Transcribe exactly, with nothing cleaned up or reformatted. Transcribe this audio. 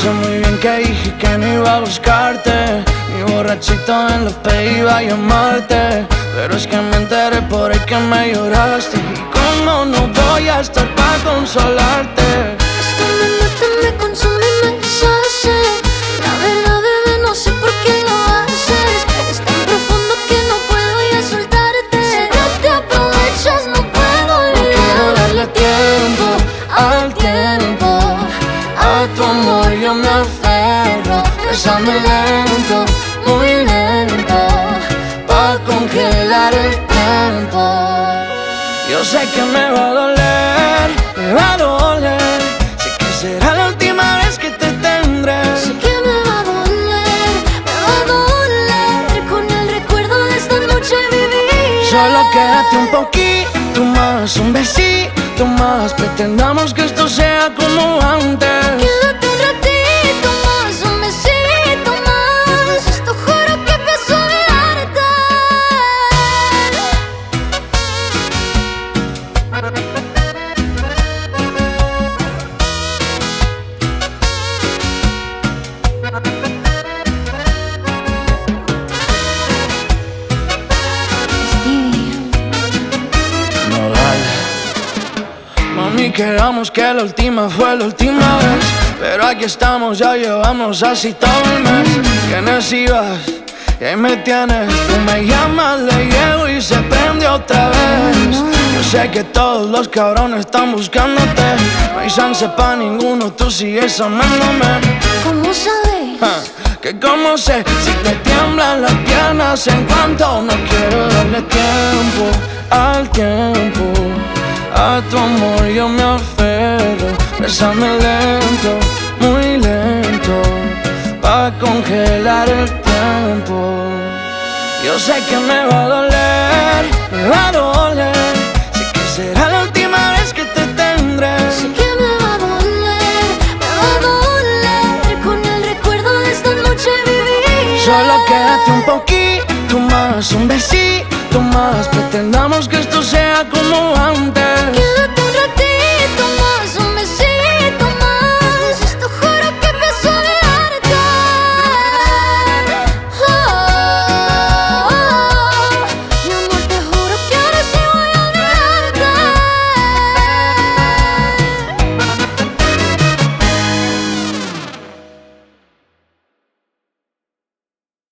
sé muy bien que dije que no iba a buscarte, ni borrachito en la P iba a llamarte, pero es que me enteré por ahí que me lloraste. Y cómo no voy a estar para consolarte. Esto me mata, me consume y me deshace. La verdad, bebé, no sé por qué lo haces. Es tan profundo que no puedo ya soltarte. Si no te aprovechas, no puedo olvidar. No quiero darle tiempo al tiempo, a tu amor yo me aferro. Bésame lento, muy lento, pa' congelar el tiempo. Yo sé que me va a doler, me va a doler. Sé que será la última vez que te tendré. Sé que me va a doler, me va a doler. Con el recuerdo de esta noche viví. Solo quédate un poquito más, un besito más. Pretendamos que esto sea como antes. Quédate un ratito más, un besito más. Después de esto juro que empiezo a olvidarte. Mami, quedamos que la última fue la última vez, pero aquí estamos, ya llevamos así todo el mes. ¿Quiénes ibas? Y ahí me tienes. Tú me llamas, le llego y se prende otra vez. Yo sé que todos los cabrones están buscándote. No hay chance pa' ninguno, tú sigues amándome. ¿Cómo sabes? Ja, que como sé, si te tiemblan las piernas en cuanto no quiero darle tiempo al tiempo. A tu amor yo me aferro. Bésame lento, muy lento, pa' congelar el tiempo. Yo sé que me va a doler, me va a doler. Sé que será la última vez que te tendré. Sé que me va a doler, me va a doler. Con el recuerdo de esta noche viví. Solo quédate un poquito más, un besito más. Pretendamos que esto sea como antes.